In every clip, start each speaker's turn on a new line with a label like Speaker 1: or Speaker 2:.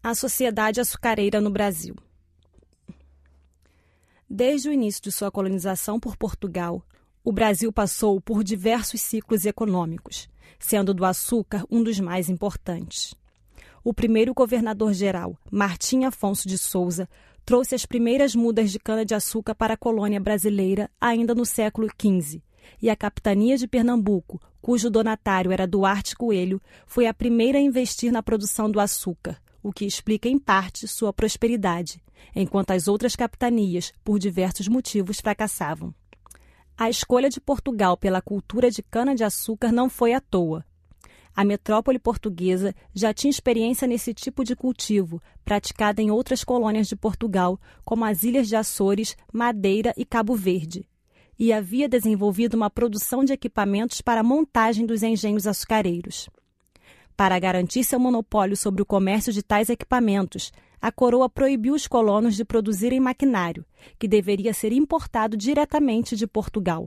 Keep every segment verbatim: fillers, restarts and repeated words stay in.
Speaker 1: A sociedade açucareira no Brasil. Desde o início de sua colonização por Portugal, o Brasil passou por diversos ciclos econômicos, sendo do açúcar um dos mais importantes. O primeiro governador-geral, Martim Afonso de Souza, trouxe as primeiras mudas de cana-de-açúcar para a colônia brasileira ainda no século quinze, e a capitania de Pernambuco, cujo donatário era Duarte Coelho, foi a primeira a investir na produção do açúcar, o que explica em parte sua prosperidade, enquanto as outras capitanias, por diversos motivos, fracassavam. A escolha de Portugal pela cultura de cana-de-açúcar não foi à toa. A metrópole portuguesa já tinha experiência nesse tipo de cultivo, praticada em outras colônias de Portugal, como as Ilhas de Açores, Madeira e Cabo Verde, e havia desenvolvido uma produção de equipamentos para a montagem dos engenhos açucareiros. Para garantir seu monopólio sobre o comércio de tais equipamentos, a coroa proibiu os colonos de produzirem maquinário, que deveria ser importado diretamente de Portugal.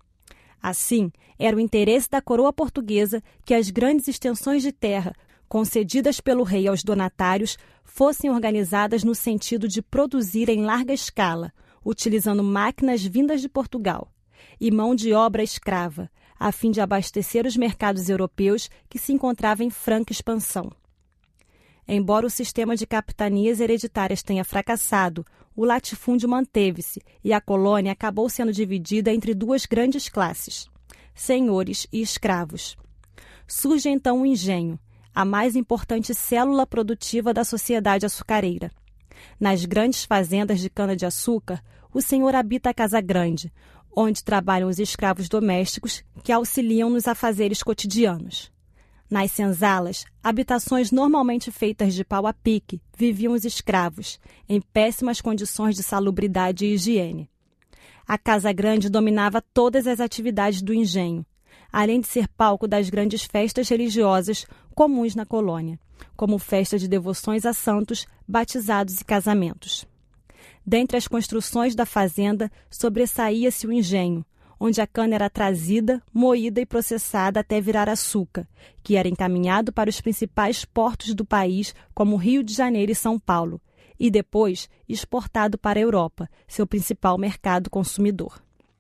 Speaker 1: Assim, era o interesse da coroa portuguesa que as grandes extensões de terra, concedidas pelo rei aos donatários, fossem organizadas no sentido de produzir em larga escala, utilizando máquinas vindas de Portugal, e mão de obra escrava, a fim de abastecer os mercados europeus que se encontravam em franca expansão. Embora o sistema de capitanias hereditárias tenha fracassado, o latifúndio manteve-se e a colônia acabou sendo dividida entre duas grandes classes, senhores e escravos. Surge então o engenho, a mais importante célula produtiva da sociedade açucareira. Nas grandes fazendas de cana-de-açúcar, o senhor habita a casa grande, onde trabalham os escravos domésticos que auxiliam nos afazeres cotidianos. Nas senzalas, habitações normalmente feitas de pau a pique, viviam os escravos, em péssimas condições de salubridade e higiene. A casa grande dominava todas as atividades do engenho, além de ser palco das grandes festas religiosas comuns na colônia, como festa de devoções a santos, batizados e casamentos. Dentre as construções da fazenda, sobressaía-se o engenho, onde a cana era trazida, moída e processada até virar açúcar, que era encaminhado para os principais portos do país, como Rio de Janeiro e São Paulo, e depois exportado para a Europa, seu principal mercado consumidor.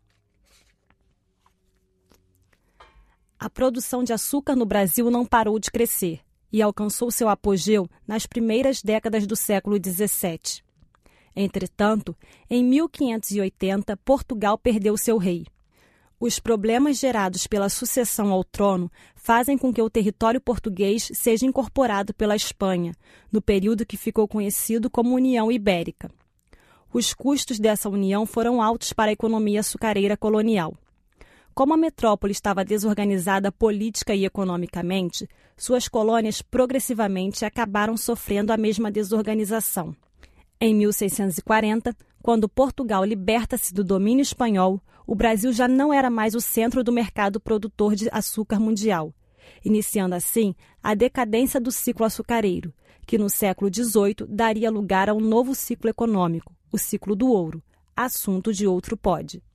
Speaker 1: A produção de açúcar no Brasil não parou de crescer e alcançou seu apogeu nas primeiras décadas do século dezessete. Entretanto, em mil quinhentos e oitenta, Portugal perdeu seu rei. Os problemas gerados pela sucessão ao trono fazem com que o território português seja incorporado pela Espanha, no período que ficou conhecido como União Ibérica. Os custos dessa união foram altos para a economia açucareira colonial. Como a metrópole estava desorganizada política e economicamente, suas colônias progressivamente acabaram sofrendo a mesma desorganização. Em mil seiscentos e quarenta, quando Portugal liberta-se do domínio espanhol, o Brasil já não era mais o centro do mercado produtor de açúcar mundial, iniciando assim a decadência do ciclo açucareiro, que no século dezoito daria lugar a um novo ciclo econômico, o ciclo do ouro, assunto de outro pod.